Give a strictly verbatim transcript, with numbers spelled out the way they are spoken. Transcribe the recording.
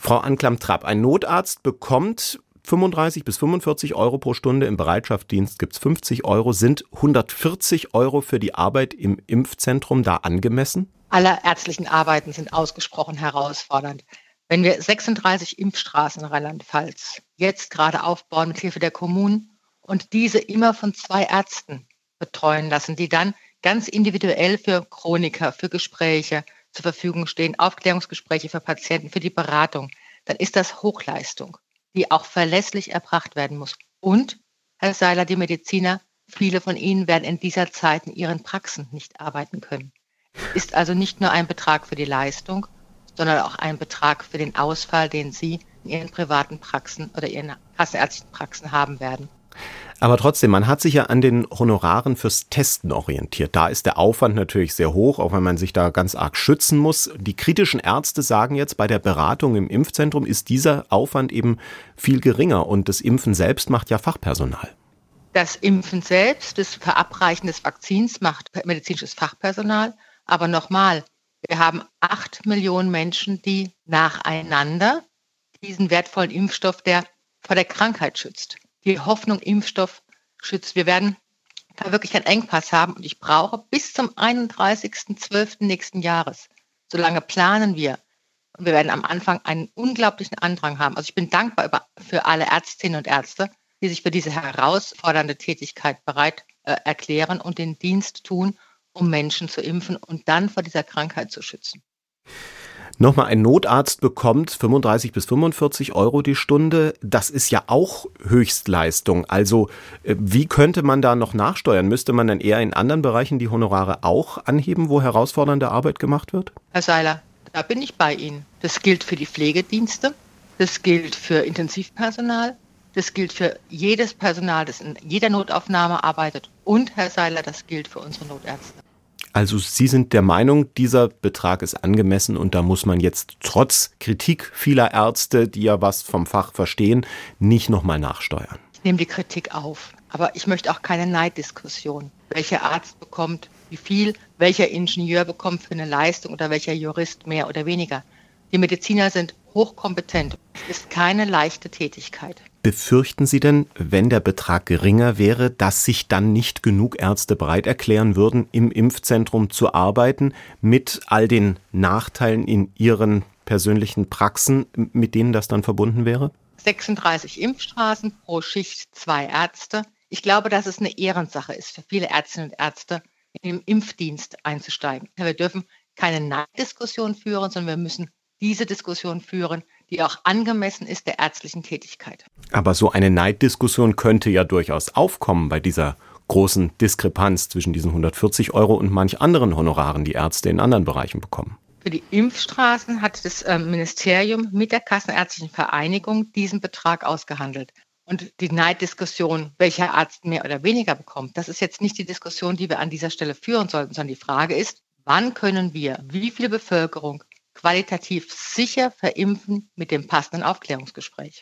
Frau Anklam-Trapp, ein Notarzt bekommt fünfunddreißig bis fünfundvierzig Euro pro Stunde, im Bereitschaftsdienst gibt es fünfzig Euro. Sind hundertvierzig Euro für die Arbeit im Impfzentrum da angemessen? Alle ärztlichen Arbeiten sind ausgesprochen herausfordernd. Wenn wir sechsunddreißig Impfstraßen in Rheinland-Pfalz jetzt gerade aufbauen mit Hilfe der Kommunen und diese immer von zwei Ärzten betreuen lassen, die dann ganz individuell für Chroniker, für Gespräche zur Verfügung stehen, Aufklärungsgespräche für Patienten, für die Beratung, dann ist das Hochleistung, die auch verlässlich erbracht werden muss. Und, Herr Seiler, die Mediziner, viele von Ihnen werden in dieser Zeit in ihren Praxen nicht arbeiten können. Ist also nicht nur ein Betrag für die Leistung, sondern auch ein Betrag für den Ausfall, den Sie in Ihren privaten Praxen oder Ihren kassenärztlichen Praxen haben werden. Aber trotzdem, man hat sich ja an den Honoraren fürs Testen orientiert. Da ist der Aufwand natürlich sehr hoch, auch wenn man sich da ganz arg schützen muss. Die kritischen Ärzte sagen jetzt, bei der Beratung im Impfzentrum ist dieser Aufwand eben viel geringer und das Impfen selbst macht ja Fachpersonal. Das Impfen selbst, das Verabreichen des Vakzins macht medizinisches Fachpersonal. Aber nochmal, wir haben acht Millionen Menschen, die nacheinander diesen wertvollen Impfstoff, der vor der Krankheit schützt, die Hoffnung, Impfstoff schützt. Wir werden da wirklich einen Engpass haben und ich brauche bis zum einunddreißigsten zwölften nächsten Jahres. Solange planen wir. Und wir werden am Anfang einen unglaublichen Andrang haben. Also ich bin dankbar für alle Ärztinnen und Ärzte, die sich für diese herausfordernde Tätigkeit bereit äh, erklären und den Dienst tun, um Menschen zu impfen und dann vor dieser Krankheit zu schützen. Nochmal, ein Notarzt bekommt fünfunddreißig bis fünfundvierzig Euro die Stunde. Das ist ja auch Höchstleistung. Also wie könnte man da noch nachsteuern? Müsste man dann eher in anderen Bereichen die Honorare auch anheben, wo herausfordernde Arbeit gemacht wird? Herr Seiler, da bin ich bei Ihnen. Das gilt für die Pflegedienste, das gilt für Intensivpersonal, das gilt für jedes Personal, das in jeder Notaufnahme arbeitet. Und, Herr Seiler, das gilt für unsere Notärzte. Also Sie sind der Meinung, dieser Betrag ist angemessen und da muss man jetzt trotz Kritik vieler Ärzte, die ja was vom Fach verstehen, nicht nochmal nachsteuern. Ich nehme die Kritik auf, aber ich möchte auch keine Neiddiskussion. Welcher Arzt bekommt wie viel, welcher Ingenieur bekommt für eine Leistung oder welcher Jurist mehr oder weniger. Die Mediziner sind hochkompetent. Es ist keine leichte Tätigkeit. Befürchten Sie denn, wenn der Betrag geringer wäre, dass sich dann nicht genug Ärzte bereit erklären würden, im Impfzentrum zu arbeiten, mit all den Nachteilen in ihren persönlichen Praxen, mit denen das dann verbunden wäre? sechsunddreißig Impfstraßen, pro Schicht zwei Ärzte. Ich glaube, dass es eine Ehrensache ist für viele Ärztinnen und Ärzte, in den Impfdienst einzusteigen. Wir dürfen keine Neiddiskussion führen, sondern wir müssen diese Diskussion führen, die auch angemessen ist der ärztlichen Tätigkeit. Aber so eine Neiddiskussion könnte ja durchaus aufkommen bei dieser großen Diskrepanz zwischen diesen hundertvierzig Euro und manch anderen Honoraren, die Ärzte in anderen Bereichen bekommen. Für die Impfstraßen hat das Ministerium mit der Kassenärztlichen Vereinigung diesen Betrag ausgehandelt. Und die Neiddiskussion, welcher Arzt mehr oder weniger bekommt, das ist jetzt nicht die Diskussion, die wir an dieser Stelle führen sollten, sondern die Frage ist, wann können wir wie viel Bevölkerung qualitativ sicher verimpfen mit dem passenden Aufklärungsgespräch.